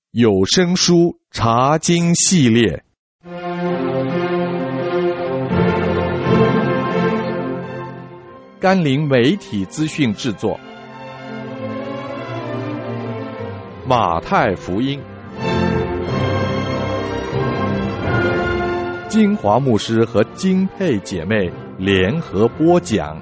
有声书查经系列，甘霖媒体资讯制作，马太福音，金华牧师和金佩姐妹联合播讲。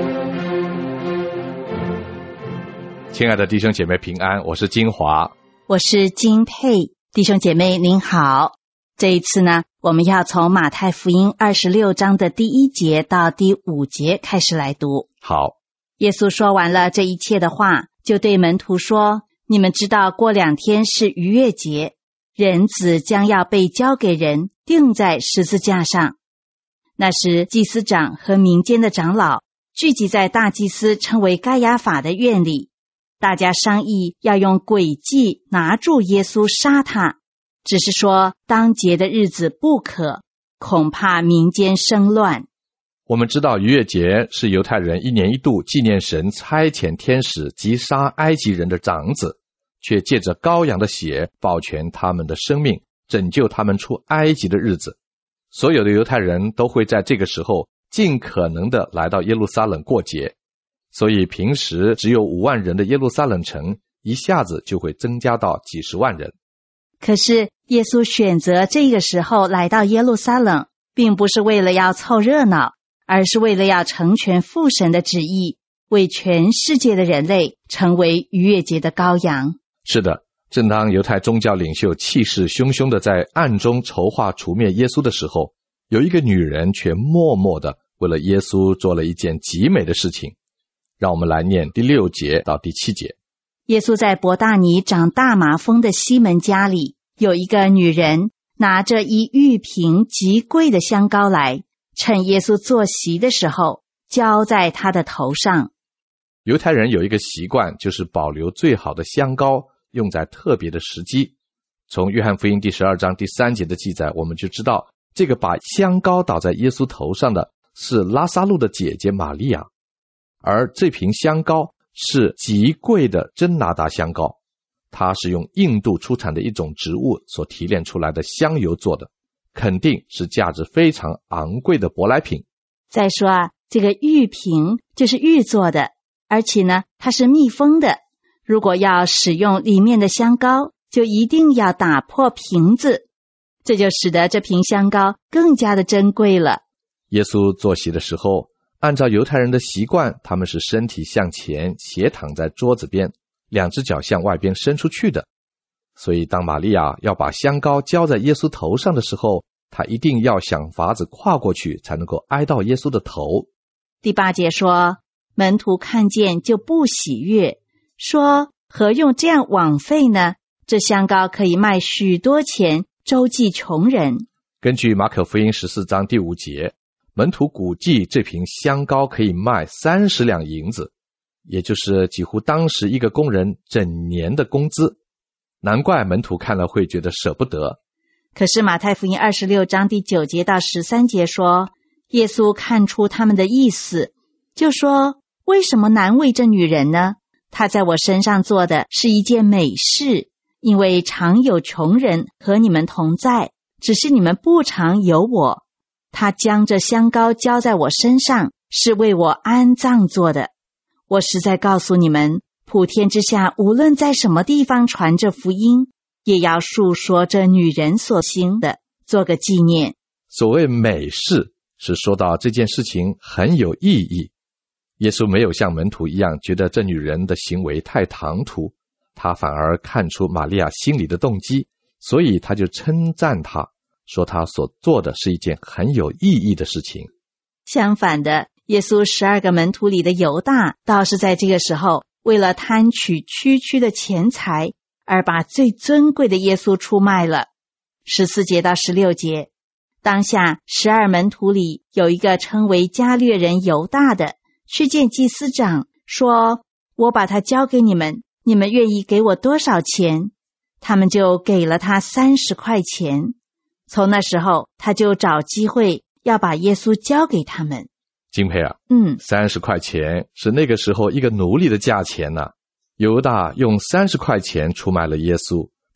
亲爱的弟兄姐妹平安，我是金华， 我是金佩。弟兄姐妹您好，这一次呢，我们要从马太福音26章的第1节到第5节开始来读。 好， 耶稣说完了这一切的话，就对门徒说，你们知道过2天是逾越节，人子将要被交给人，钉在十字架上。那时祭司长和民间的长老聚集在大祭司称为该亚法的院里，大家商议要用诡计拿住耶稣杀他，只是说当节的日子不可，恐怕民间生乱。 我们知道逾越节是犹太人1年1度纪念神差遣天使击杀埃及人的长子，却借着羔羊的血保全他们的生命，拯救他们出埃及的日子。所有的犹太人都会在这个时候尽可能的来到耶路撒冷过节，所以平时只有5万人的耶路撒冷城一下子就会增加到几十万人。 可是耶稣选择这个时候来到耶路撒冷，并不是为了要凑热闹，而是为了要成全父神的旨意，为全世界的人类成为逾越节的羔羊。 是的，正当犹太宗教领袖气势汹汹地在暗中筹划除灭耶稣的时候，有一个女人却默默地为了耶稣做了一件极美的事情。让我们来念第6节到第7节。 耶稣在伯大尼长大麻风的西门家里，有一个女人拿着一玉瓶极贵的香膏来，趁耶稣坐席的时候浇在他的头上。 犹太人有一个习惯，就是保留最好的香膏用在特别的时机。从约翰福音第12章第3节的记载，我们就知道这个把香膏倒在耶稣头上的是拉撒路的姐姐玛利亚，而这瓶香膏是极贵的真拿达香膏，它是用印度出产的一种植物所提炼出来的香油做的，肯定是价值非常昂贵的舶来品。 再说这个玉瓶就是玉做的，而且呢，它是密封的。如果要使用里面的香膏，就一定要打破瓶子，这就使得这瓶香膏更加的珍贵了。 耶稣坐席的时候，按照犹太人的习惯，他们是身体向前斜躺在桌子边，2只脚向外边伸出去的。所以当玛利亚要把香膏浇在耶稣头上的时候，她一定要想法子跨过去，才能够挨到耶稣的头。 第8节说，门徒看见就不喜悦，说何用这样枉费呢？这香膏可以卖许多钱，周济穷人。 根据马可福音14章第5节，门徒估计这瓶香膏可以卖30两银子，也就是几乎当时一个工人整年的工资。难怪门徒看了会觉得舍不得。 可是马太福音26章第9节到13节说，耶稣看出他们的意思，就说，为什么难为这女人呢？她在我身上做的是一件美事，因为常有穷人和你们同在，只是你们不常有我。他将这香膏浇在我身上，是为我安葬做的。我实在告诉你们，普天之下无论在什么地方传这福音，也要述说这女人所行的，做个纪念。 所谓美事，是说到这件事情很有意义。耶稣没有像门徒一样觉得这女人的行为太唐突，他反而看出玛利亚心里的动机，所以他就称赞她，说他所做的是一件很有意义的事情。 相反的，耶稣12个门徒里的犹大倒是在这个时候为了贪取区区的钱财，而把最尊贵的耶稣出卖了。14节到16节，当下12门徒里有一个称为加略人犹大的，去见祭司长，说，我把他交给你们，你们愿意给我多少钱？他们就给了他30块钱。从那时候，他就找机会要把耶稣交给他们。 金佩啊，30块钱是那个时候一个奴隶的价钱呢。犹大用30块钱出卖了耶稣，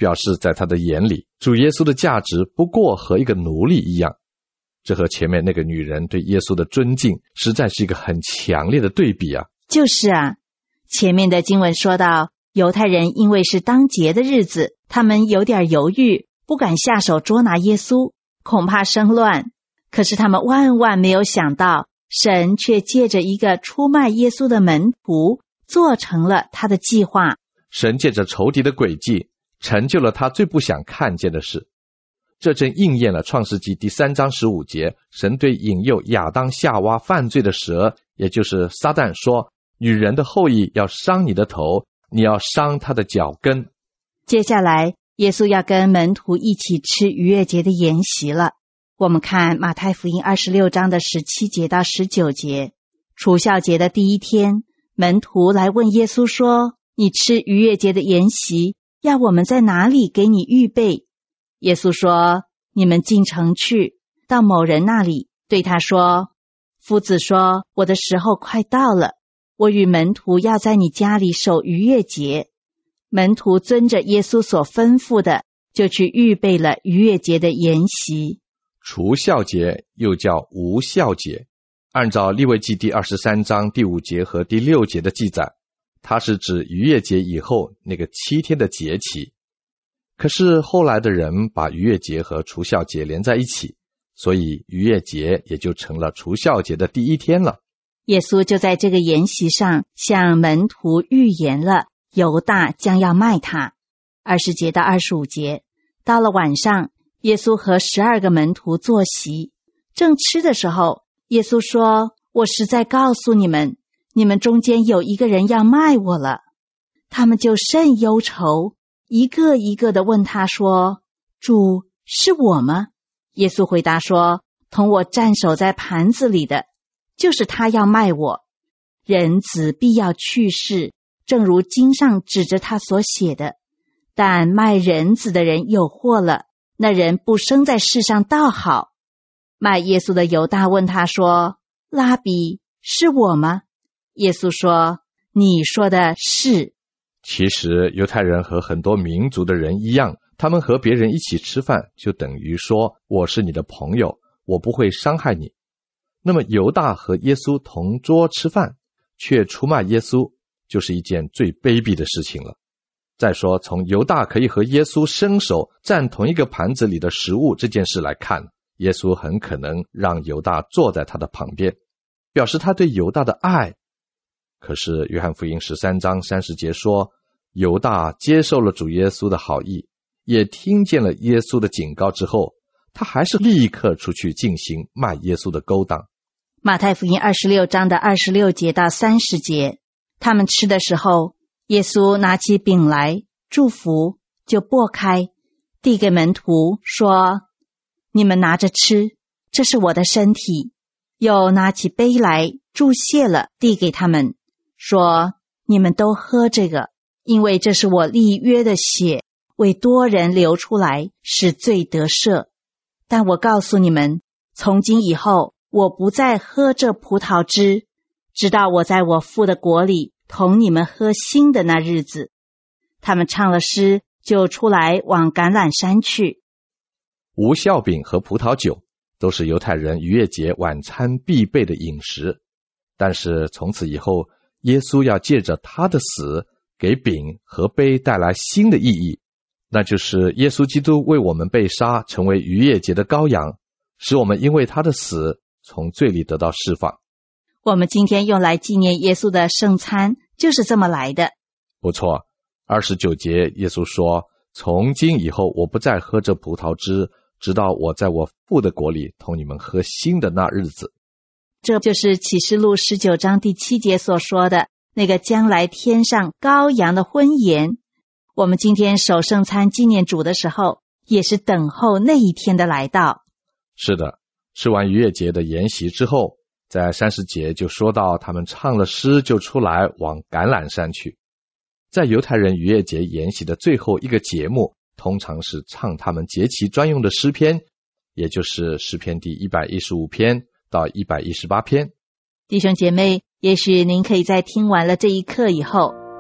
表示在他的眼里，主耶稣的价值不过和一个奴隶一样。这和前面那个女人对耶稣的尊敬实在是一个很强烈的对比啊。 就是啊，前面的经文说到，犹太人因为是当节的日子，他们有点犹豫，不敢下手捉拿耶稣，恐怕生乱。可是他们万万没有想到，神却借着一个出卖耶稣的门徒，做成了他的计划。 神借着仇敌的诡计，成就了他最不想看见的事。这正应验了创世纪第3章15节，神对引诱亚当夏娃犯罪的蛇，也就是撒旦说，女人的后裔要伤你的头，你要伤她的脚跟。 接下来耶稣要跟门徒一起吃逾越节的筵席了。我们看马太福音26章的17节到19节，除酵节的第一天，门徒来问耶稣说，你吃逾越节的筵席，要我们在哪里给你预备？耶稣说，你们进城去，到某人那里，对他说，夫子说，我的时候快到了，我与门徒要在你家里守逾越节。门徒遵着耶稣所吩咐的，就去预备了逾越节的筵席。 除酵节又叫无酵节，按照利未记第23章第5节和第6节的记载，它是指逾越节以后那个7天的节期。可是后来的人把逾越节和除酵节连在一起，所以逾越节也就成了除酵节的第一天了。 耶稣就在这个筵席上向门徒预言了犹大将要卖他。20节到25节，到了晚上，耶稣和12个门徒坐席，正吃的时候，耶稣说，我实在告诉你们，你们中间有一个人要卖我了。他们就甚忧愁，一个一个地问他说，主，是我吗？耶稣回答说，同我蘸手在盘子里的，就是他要卖我。人子必要去世，正如经上指着他所写的。但卖人子的人有祸了，那人不生在世上倒好。卖耶稣的犹大问他说，拉比，是我吗？耶稣说，你说的是。 其实犹太人和很多民族的人一样，他们和别人一起吃饭，就等于说，我是你的朋友，我不会伤害你。那么犹大和耶稣同桌吃饭，却出卖耶稣，就是一件最卑鄙的事情了。再说，从犹大可以和耶稣伸手占同一个盘子里的食物这件事来看，耶稣很可能让犹大坐在他的旁边，表示他对犹大的爱。可是约翰福音13章30节说，犹大接受了主耶稣的好意，也听见了耶稣的警告之后，他还是立刻出去进行卖耶稣的勾当。 马太福音26章的26节到30节，他们吃的时候，耶稣拿起饼来祝福，就擘开，递给门徒说，你们拿着吃，这是我的身体。又拿起杯来祝谢了，递给他们说，你们都喝这个，因为这是我立约的血，为多人流出来，使罪得赦。但我告诉你们，从今以后，我不再喝这葡萄汁，直到我在我父的国里同你们喝新的那日子。他们唱了诗，就出来往橄榄山去。 无酵饼和葡萄酒都是犹太人逾越节晚餐必备的饮食，但是从此以后，耶稣要借着他的死，给饼和杯带来新的意义，那就是耶稣基督为我们被杀，成为逾越节的羔羊，使我们因为他的死从罪里得到释放。 我们今天用来纪念耶稣的圣餐就是这么来的。 不错，29节耶稣说，从今以后我不再喝这葡萄汁，直到我在我父的国里同你们喝新的那日子。 这就是启示录19章第7节所说的那个将来天上羔羊的婚筵。我们今天守圣餐纪念主的时候，也是等候那一天的来到。 是的，吃完逾越节的筵席之后，在30节就说到他们唱了诗，就出来往橄榄山去。在犹太人逾越节筵席的最后一个节目，通常是唱他们节期专用的诗篇，也就是诗篇第115篇到118篇。 弟兄姐妹，也许您可以在听完了这一课以后，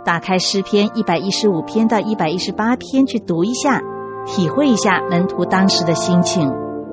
打开诗篇115篇到118篇去读一下，体会一下门徒当时的心情。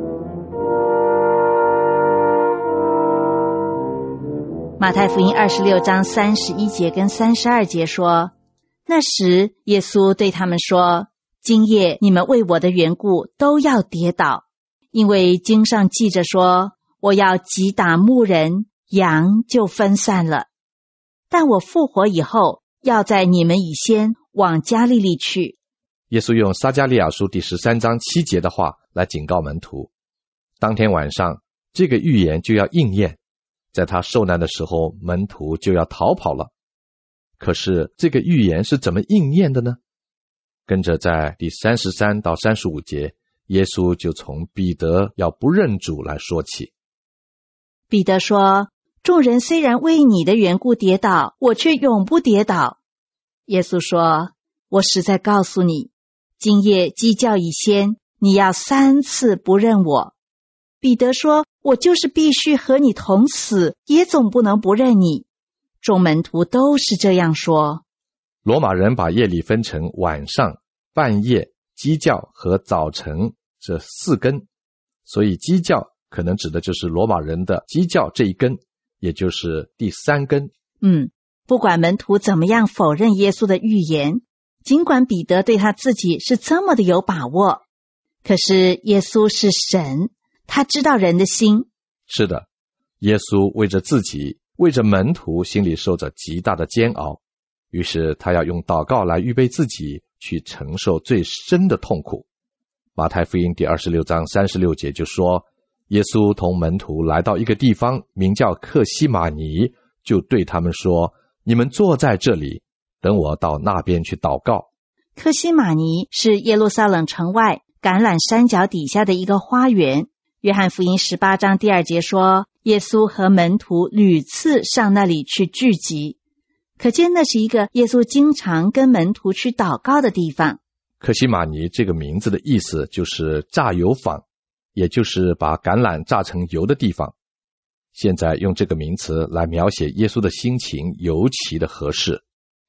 马太福音26章31节跟32节说，那时耶稣对他们说，今夜你们为我的缘故都要跌倒，因为经上记着说，我要击打牧人，羊就分散了。但我复活以后，要在你们以先往加利利去。 耶稣用撒迦利亚书第13章7节的话来警告门徒，当天晚上这个预言就要应验，在他受难的时候，门徒就要逃跑了。可是这个预言是怎么应验的呢？跟着在第33到35节，耶稣就从彼得要不认主来说起。 彼得说，众人虽然为你的缘故跌倒，我却永不跌倒。耶稣说，我实在告诉你，今夜鸡叫以先，你要3次不认我。彼得说，我就是必须和你同死，也总不能不认你。众门徒都是这样说。 罗马人把夜里分成晚上、半夜、鸡叫和早晨这4根，所以鸡叫可能指的就是罗马人的鸡叫这一根，也就是第3根。 不管门徒怎么样否认耶稣的预言，尽管彼得对他自己是这么的有把握，可是耶稣是神，他知道人的心。 是的，耶稣为着自己，为着门徒，心里受着极大的煎熬，于是他要用祷告来预备自己去承受最深的痛苦。马太福音第26章36节就说，耶稣同门徒来到一个地方，名叫客西马尼，就对他们说，你们坐在这里，等我到那边去祷告。 客西马尼是耶路撒冷城外橄榄山脚底下的一个花园。约翰福音18章第2节说，耶稣和门徒屡次上那里去聚集，可见那是一个耶稣经常跟门徒去祷告的地方。 客西马尼这个名字的意思就是榨油坊，也就是把橄榄榨成油的地方。现在用这个名词来描写耶稣的心情尤其的合适。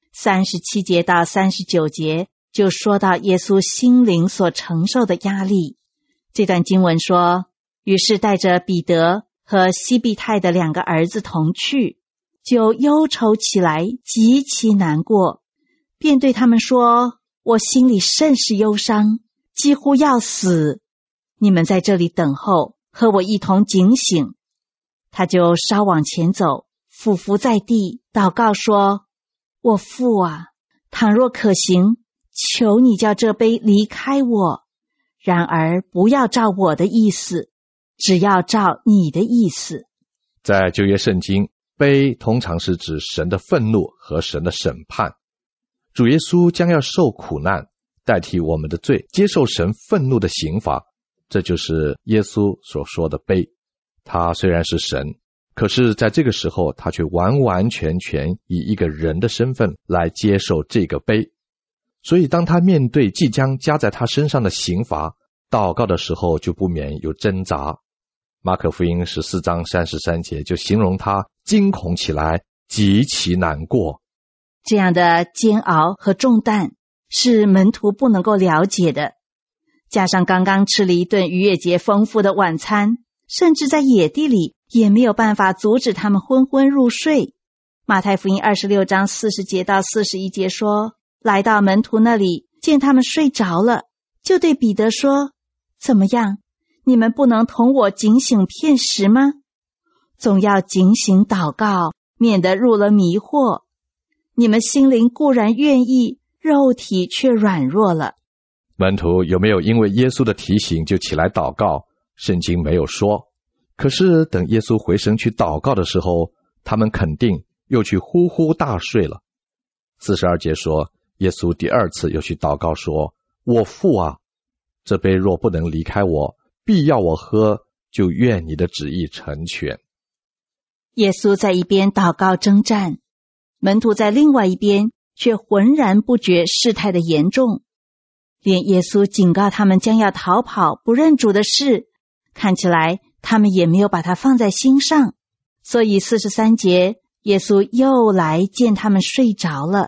37节到39节就说到耶稣心灵所承受的压力。这段经文说，于是带着彼得和西庇太的2个儿子同去，就忧愁起来，极其难过，便对他们说，我心里甚是忧伤，几乎要死，你们在这里等候，和我一同警醒。他就稍往前走，俯伏在地，祷告说，我父啊，倘若可行，求你叫这杯离开我，然而不要照我的意思，只要照你的意思。 在旧约圣经，杯通常是指神的愤怒和神的审判。主耶稣将要受苦难，代替我们的罪，接受神愤怒的刑罚，这就是耶稣所说的杯。他虽然是神，可是在这个时候，他却完完全全以一个人的身份来接受这个杯。所以当他面对即将加在他身上的刑罚，祷告的时候就不免有挣扎。马可福音14章33节就形容他惊恐起来，极其难过。 这样的煎熬和重担是门徒不能够了解的，加上刚刚吃了一顿逾越节丰富的晚餐，甚至在野地里也没有办法阻止他们昏昏入睡。马太福音26章40节到41节说，来到门徒那里，见他们睡着了，就对彼得说，怎么样，你们不能同我警醒片时吗？总要警醒祷告，免得入了迷惑。你们心灵固然愿意，肉体却软弱了。 门徒有没有因为耶稣的提醒就起来祷告？圣经没有说。可是等耶稣回神去祷告的时候，他们肯定又去呼呼大睡了。42节说，耶稣第2次又去祷告说，我父啊，这杯若不能离开我，必要我喝，就愿你的旨意成全。 耶稣在一边祷告征战，门徒在另外一边却浑然不觉事态的严重。连耶稣警告他们将要逃跑不认主的事，看起来他们也没有把它放在心上。所以43节，耶稣又来见他们睡着了，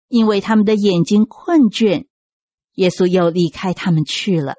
因为他们的眼睛困倦。耶稣又离开他们去了。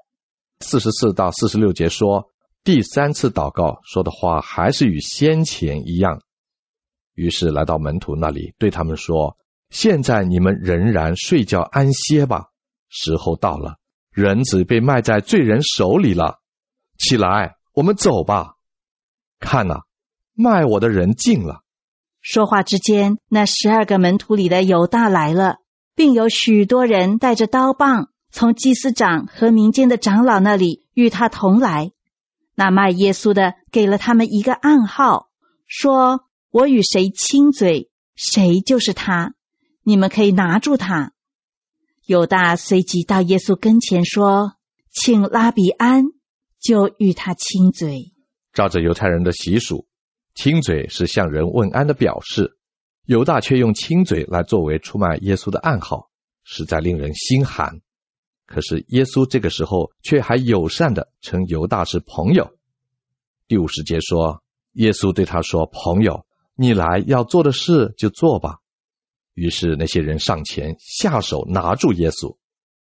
44到46节说，第3次祷告说的话还是与先前一样。于是来到门徒那里，对他们说，现在你们仍然睡觉安歇吧，时候到了，人子被卖在罪人手里了，起来，我们走吧。看哪，卖我的人近了。 说话之间，那12个门徒里的犹大来了，并有许多人带着刀棒从祭司长和民间的长老那里与他同来。那卖耶稣的给了他们一个暗号，说，我与谁亲嘴，谁就是他，你们可以拿住他。犹大随即到耶稣跟前说，请拉比安，就与他亲嘴。 照着犹太人的习俗，亲嘴是向人问安的表示，犹大却用亲嘴来作为出卖耶稣的暗号，实在令人心寒。可是耶稣这个时候却还友善地称犹大是朋友。第50节说，耶稣对他说，朋友，你来要做的事就做吧。于是那些人上前下手拿住耶稣。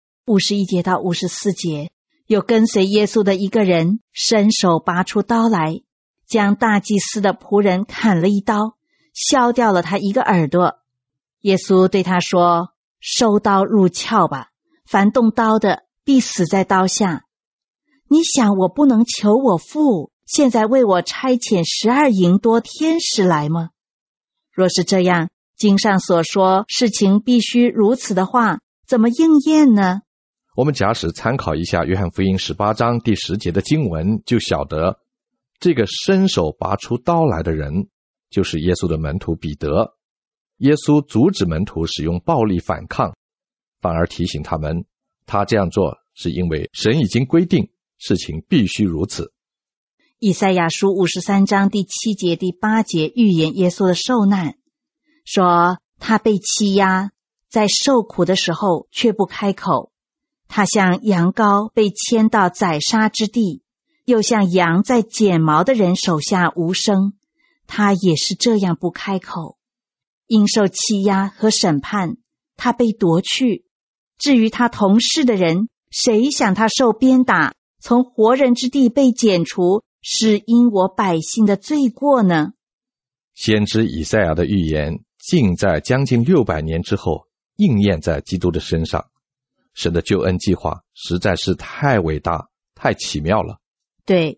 51节到54节，有跟随耶稣的一个人伸手拔出刀来，将大祭司的仆人砍了一刀，削掉了他一个耳朵。耶稣对他说，收刀入鞘吧，凡动刀的必死在刀下。你想我不能求我父现在为我差遣12营多天使来吗？若是这样，经上所说事情必须如此的话，怎么应验呢？ 我们假使参考一下约翰福音18章第10节的经文，就晓得这个伸手拔出刀来的人就是耶稣的门徒彼得。耶稣阻止门徒使用暴力反抗，反而提醒他们，他这样做是因为神已经规定事情必须如此。 以赛亚书53章第7节第8节预言耶稣的受难，说他被欺压，在受苦的时候却不开口，他像羊羔被牵到宰杀之地，又像羊在剪毛的人手下无声，他也是这样不开口。因受欺压和审判，他被夺去。至于他同事的人，谁想他受鞭打，从活人之地被剪除，是因我百姓的罪过呢？ 先知以赛亚的预言竟在将近600年之后应验在基督的身上。神的救恩计划实在是太伟大太奇妙了。 对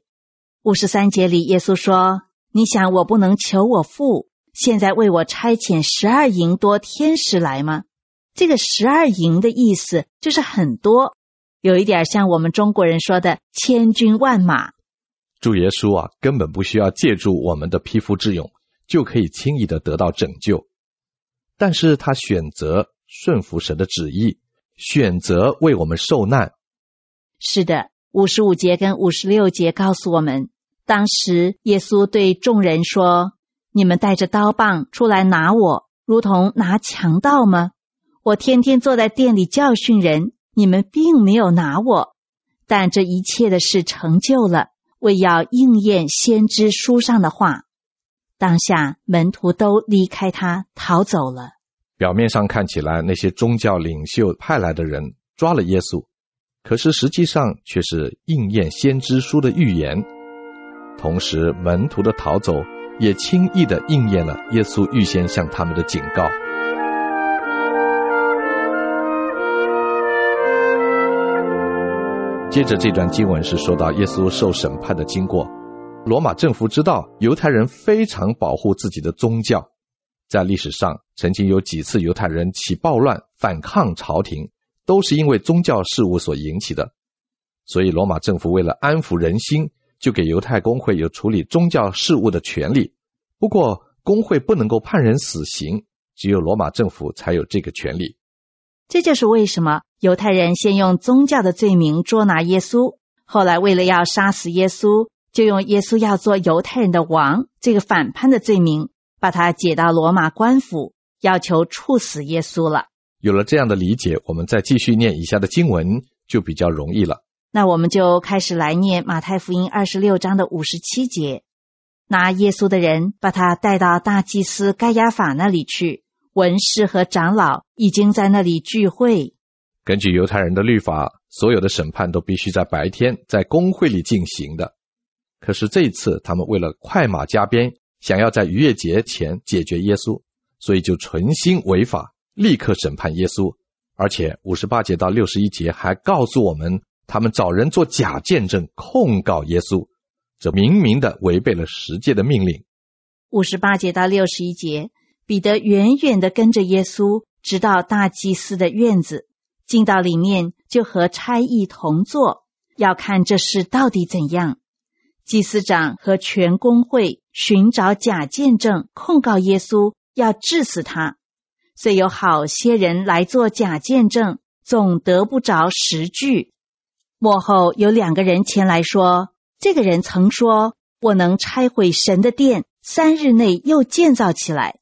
，53节里耶稣说，你想我不能求我父现在为我差遣12营多天使来吗？这个12营的意思就是很多，有一点像我们中国人说的千军万马。 主耶稣根本不需要借助我们的匹夫之勇就可以轻易的得到拯救，但是他选择顺服神的旨意，选择为我们受难。 是的，55节跟56节告诉我们，当时耶稣对众人说，你们带着刀棒出来拿我，如同拿强盗吗？我天天坐在店里教训人，你们并没有拿我。但这一切的事成就了，为要应验先知书上的话。当下门徒都离开他逃走了。 表面上看起来那些宗教领袖派来的人抓了耶稣，可是实际上却是应验先知书的预言。同时门徒的逃走也轻易地应验了耶稣预先向他们的警告。接着这段经文是说到耶稣受审判的经过。罗马政府知道犹太人非常保护自己的宗教，在历史上曾经有几次犹太人起暴乱反抗朝廷，都是因为宗教事务所引起的。所以罗马政府为了安抚人心，就给犹太公会有处理宗教事务的权利。不过公会不能够判人死刑，只有罗马政府才有这个权利。 这就是为什么犹太人先用宗教的罪名捉拿耶稣，后来为了要杀死耶稣，就用耶稣要做犹太人的王这个反叛的罪名，把他解到罗马官府，要求处死耶稣了。 有了这样的理解，我们再继续念以下的经文就比较容易了。 那我们就开始来念马太福音26章的57节。拿耶稣的人把他带到大祭司该亚法那里去， 文士和长老已经在那里聚会。 根据犹太人的律法，所有的审判都必须在白天在公会里进行的。可是这一次他们为了快马加鞭，想要在逾越节前解决耶稣，所以就存心违法，立刻审判耶稣。而且58节到61节还告诉我们，他们找人做假见证控告耶稣，这明明的违背了十诫的命令。 58节到61节，彼得远远地跟着耶稣，直到大祭司的院子，进到里面就和差役同坐，要看这事到底怎样。祭司长和全公会寻找假见证控告耶稣，要治死他。虽有好些人来做假见证，总得不着实据。末后有2个人前来说，这个人曾说，我能拆毁神的殿，3日内又建造起来。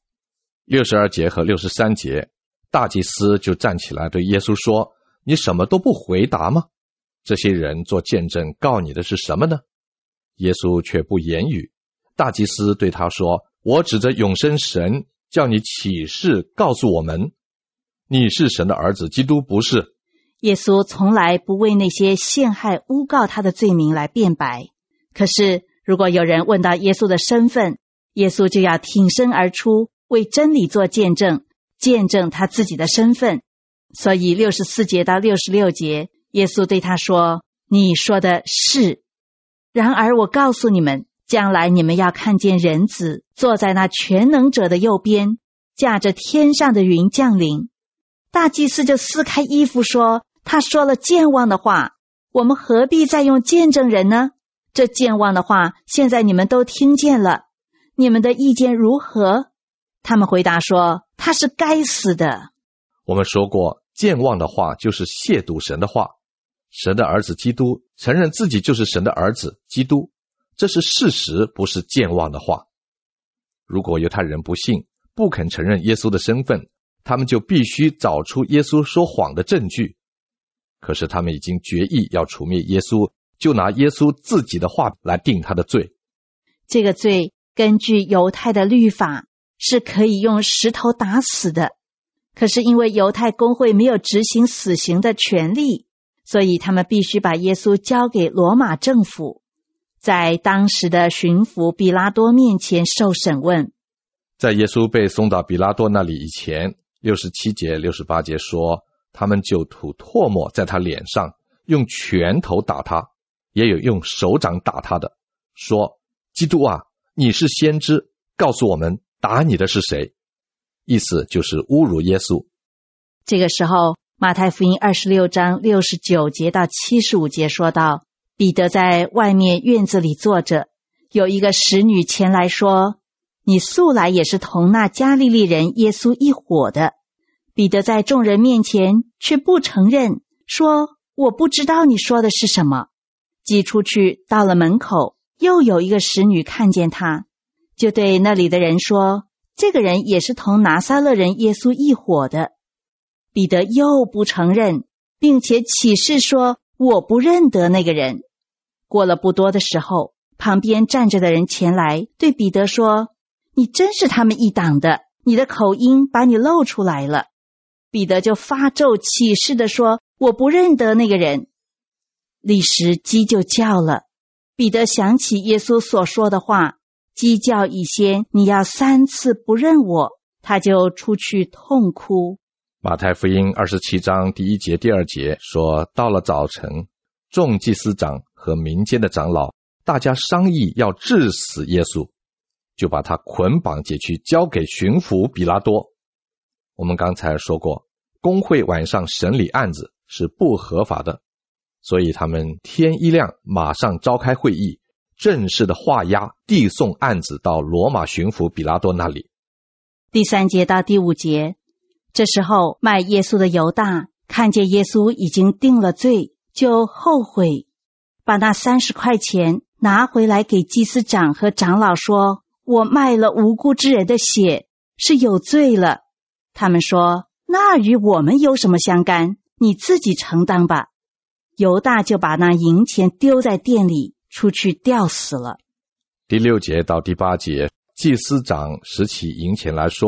62节和63节，大祭司就站起来对耶稣说，你什么都不回答吗？这些人做见证告你的是什么呢？耶稣却不言语。大祭司对他说，我指着永生神叫你起誓告诉我们，你是神的儿子，基督不是。 耶稣从来不为那些陷害诬告他的罪名来辩白，可是如果有人问到耶稣的身份，耶稣就要挺身而出，为真理做见证，见证他自己的身份。所以64节到66节，耶稣对他说，你说的是。然而我告诉你们，将来你们要看见人子坐在那全能者的右边，驾着天上的云降临。大祭司就撕开衣服说，他说了僭妄的话，我们何必再用见证人呢？这僭妄的话现在你们都听见了，你们的意见如何？他们回答说，他是该死的。 我们说过，僭妄的话就是亵渎神的话。神的儿子基督承认自己就是神的儿子基督，这是事实，不是僭妄的话。如果犹太人不信，不肯承认耶稣的身份，他们就必须找出耶稣说谎的证据。可是他们已经决意要除灭耶稣，就拿耶稣自己的话来定他的罪。 这个罪根据犹太的律法是可以用石头打死的，可是因为犹太公会没有执行死刑的权利，所以他们必须把耶稣交给罗马政府，在当时的巡抚比拉多面前受审问。 在耶稣被送到比拉多那里以前，67节68节说，他们就吐唾沫在他脸上，用拳头打他，也有用手掌打他的，说，基督啊，你是先知，告诉我们打你的是谁？意思就是侮辱耶稣。 这个时候马太福音26章69节到75节说道，彼得在外面院子里坐着，有一个使女前来说，你素来也是同那加利利人耶稣一伙的。彼得在众人面前却不承认，说，我不知道你说的是什么。既出去到了门口，又有一个使女看见他，就对那里的人说，这个人也是同拿撒勒人耶稣一伙的。彼得又不承认，并且起誓说，我不认得那个人。过了不多的时候，旁边站着的人前来对彼得说，你真是他们一党的，你的口音把你露出来了。彼得就发咒起誓地说，我不认得那个人。立时鸡就叫了。彼得想起耶稣所说的话，鸡叫以先，你要3次不认我，他就出去痛哭。 马太福音27章第1节第2节说，到了早晨，众祭司长和民间的长老大家商议要治死耶稣，就把他捆绑解去，交给巡抚比拉多。我们刚才说过，公会晚上审理案子是不合法的，所以他们天一亮马上召开会议，正式的画押递送案子到罗马巡抚比拉多那里。 第3节到第5节，这时候卖耶稣的犹大看见耶稣已经定了罪，就后悔，把那30块钱拿回来给祭司长和长老说，我卖了无辜之人的血，是有罪了。他们说，那与我们有什么相干？你自己承担吧。犹大就把那银钱丢在店里，出去吊死了。 第6节到第8节，祭司长拾起银钱来说，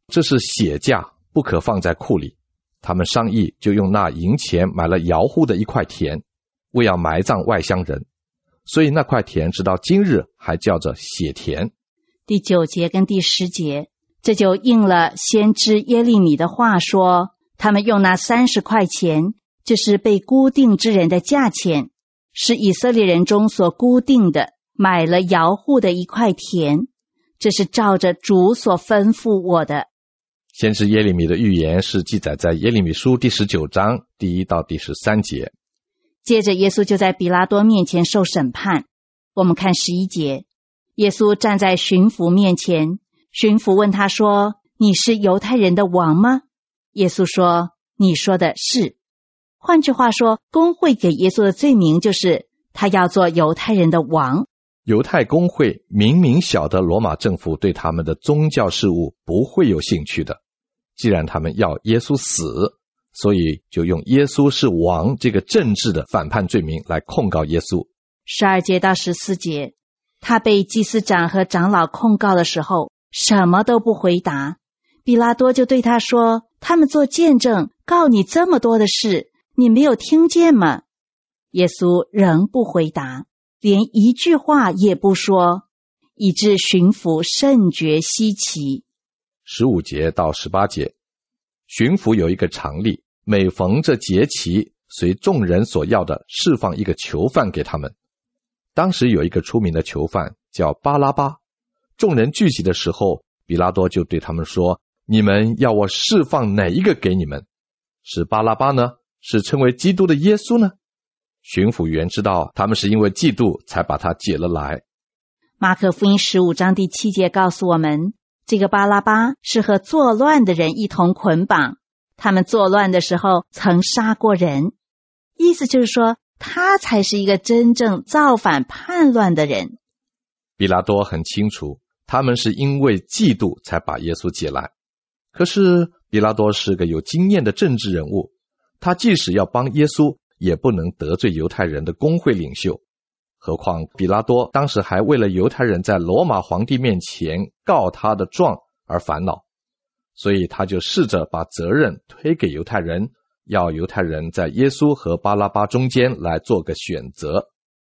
这是血价，不可放在库里。他们商议，就用那银钱买了窑户的一块田，为要埋葬外乡人，所以那块田直到今日还叫着血田。 第9节跟第10节，这就应了先知耶利米的话说，他们用那30块钱，就是被估定之人的价钱，是以色列人中所估定的，买了窑户的一块田，这是照着主所吩咐我的。 先知耶利米的预言是记载在耶利米书第19章第1到第13节。 接着耶稣就在比拉多面前受审判。我们看11节，耶稣站在巡抚面前，巡抚问他说，你是犹太人的王吗？耶稣说，你说的是。换句话说，公会给耶稣的罪名就是他要做犹太人的王。 犹太公会明明晓得罗马政府对他们的宗教事务不会有兴趣的，既然他们要耶稣死，所以就用耶稣是王这个政治的反叛罪名来控告耶稣。 12节到14节，他被祭司长和长老控告的时候，什么都不回答。比拉多就对他说，他们做见证告你这么多的事，你没有听见吗？耶稣仍不回答，连一句话也不说，以致巡抚甚觉稀奇。 15节到18节，巡抚有一个常例，每逢这节期，随众人所要的释放一个囚犯给他们。当时有一个出名的囚犯叫巴拉巴，众人聚集的时候，比拉多就对他们说，你们要我释放哪一个给你们？是巴拉巴呢？是称为基督的耶稣呢？巡抚员知道他们是因为嫉妒才把他解了来。 马可福音15章第7节告诉我们，这个巴拉巴是和作乱的人一同捆绑，他们作乱的时候曾杀过人，意思就是说他才是一个真正造反叛乱的人。 比拉多很清楚，他们是因为嫉妒才把耶稣解来。可是比拉多是个有经验的政治人物，他即使要帮耶稣，也不能得罪犹太人的公会领袖。何况比拉多当时还为了犹太人在罗马皇帝面前告他的状而烦恼，所以他就试着把责任推给犹太人，要犹太人在耶稣和巴拉巴中间来做个选择。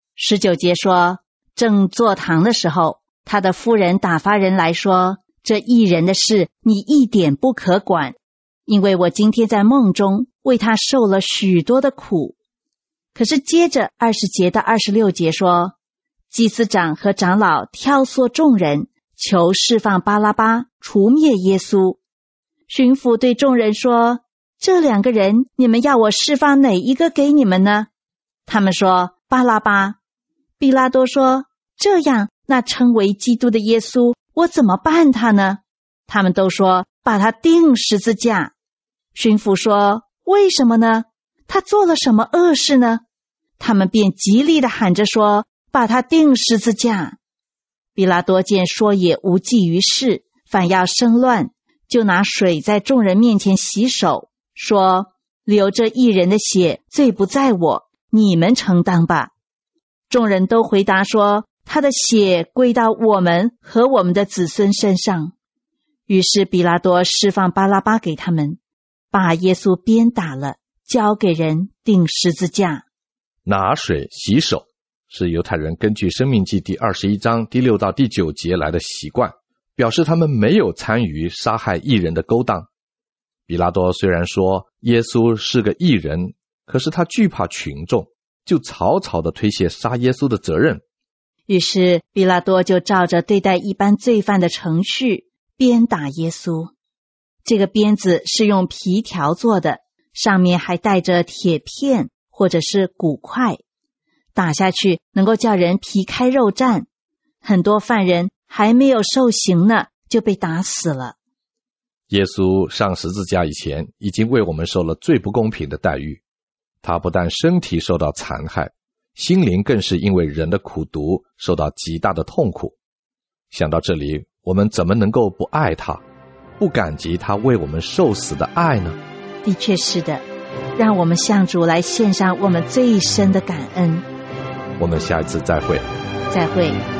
19节说，正坐堂的时候，他的夫人打发人来说，这义人的事你一点不可管，因为我今天在梦中为他受了许多的苦。可是接着20节到26节说，祭司长和长老挑唆众人，求释放巴拉巴，除灭耶稣。巡抚对众人说，这2个人你们要我释放哪一个给你们呢？他们说巴拉巴。比拉多说，这样那称为基督的耶稣，我怎么办他呢？他们都说把他钉十字架。巡抚说，为什么呢？他做了什么恶事呢？他们便极力地喊着说，把他钉十字架。比拉多见说也无济于事，反要生乱，就拿水在众人面前洗手，说，流这义人的血，罪不在我，你们承担吧。众人都回答说，他的血归到我们和我们的子孙身上。于是比拉多释放巴拉巴给他们，把耶稣鞭打了，交给人钉十字架。 拿水洗手是犹太人根据申命记第21章第6到第9节来的习惯，表示他们没有参与杀害义人的勾当。比拉多虽然说耶稣是个义人，可是他惧怕群众，就草草地推卸杀耶稣的责任。 于是比拉多就照着对待一般罪犯的程序鞭打耶稣。这个鞭子是用皮条做的，上面还带着铁片或者是骨块，打下去能够叫人皮开肉绽。很多犯人还没有受刑呢，就被打死了。 耶稣上十字架以前，已经为我们受了最不公平的待遇。他不但身体受到残害，心灵更是因为人的苦毒受到极大的痛苦。想到这里，我们怎么能够不爱他，不感激他为我们受死的爱呢？ 的确是的，让我们向主来献上我们最深的感恩。 我们下一次再会。 再会。